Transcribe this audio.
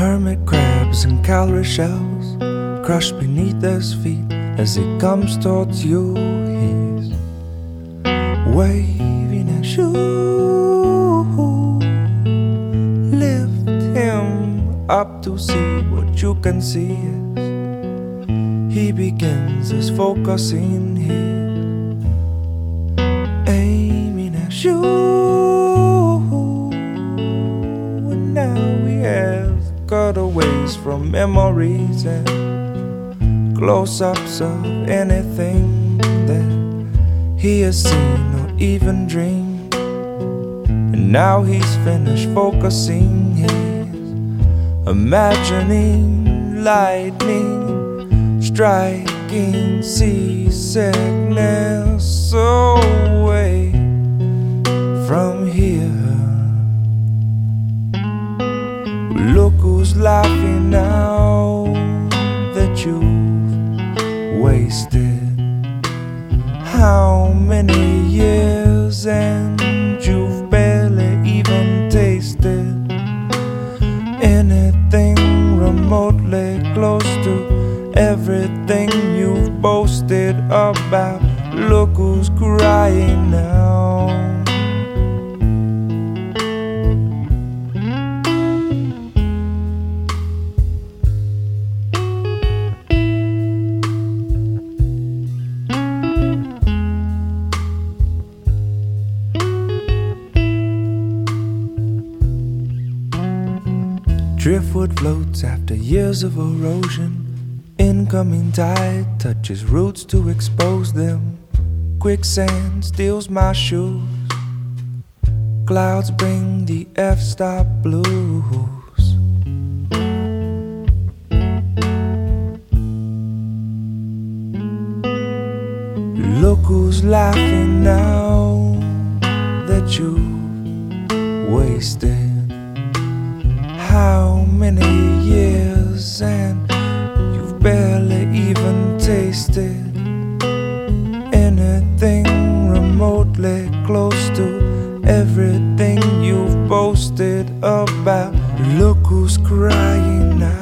Hermit crabs and cowrie shells crushed beneath his feet as he comes towards you. He's waving at you. Lift him up to see what you can see as he begins his focusing here, aiming at you. And now he has cutaways from memories and close-ups of anything that he has seen or even dreamed. And now he's finished focusing, he's imagining lightning striking seasickness away from here. Look who's laughing now that you've wasted how many years, and you've barely even tasted anything remotely close to everything you've boasted about. Look who's crying now. Driftwood floats after years of erosion. Incoming tide touches roots to expose them. Quicksand steals my shoes. Clouds bring the F-stop blues. Look who's laughing now that you've wasted how many years, and you've barely even tasted anything remotely close to everything you've boasted about. Look who's crying now.